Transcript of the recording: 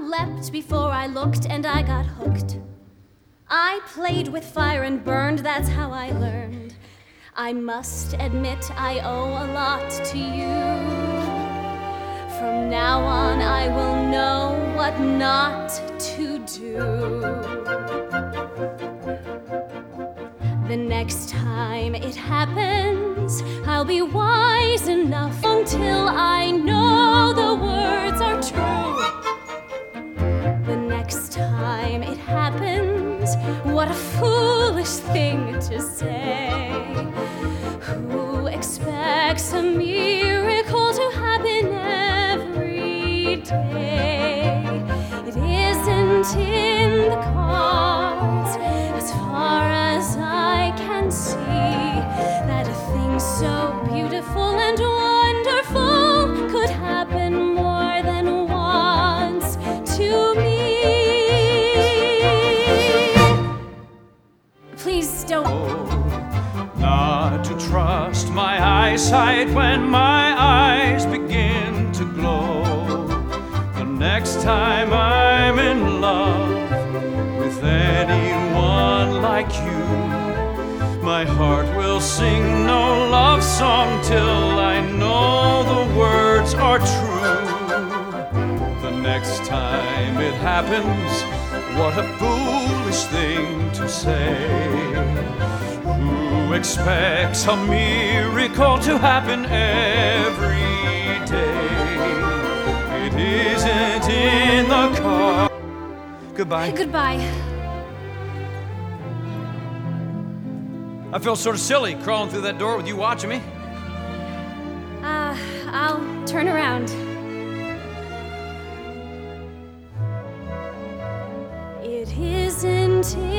leapt before I looked, and I got hooked. I played with fire and burned, that's how I learned. I must admit I owe a lot to you. From now on I will know what not to do. The next time it happens, I'll be wise enough until I know the words are true. The next time it happens, what a foolish thing to say. Who expects a miracle to happen every day? It isn't in the cards, as far as I can see, that a thing so beautiful and wonderful could happen more than once to me. Please don't. Not to trust my eyesight when my eyes begin to glow. The next time I'm in love with anyone like you, my heart will sing no love song till I know the words are true. The next time it happens, what a foolish thing to say. Who expects a miracle to happen every day? It isn't in the car. Goodbye. Goodbye. I feel sort of silly crawling through that door with you watching me. I'll turn around. It isn't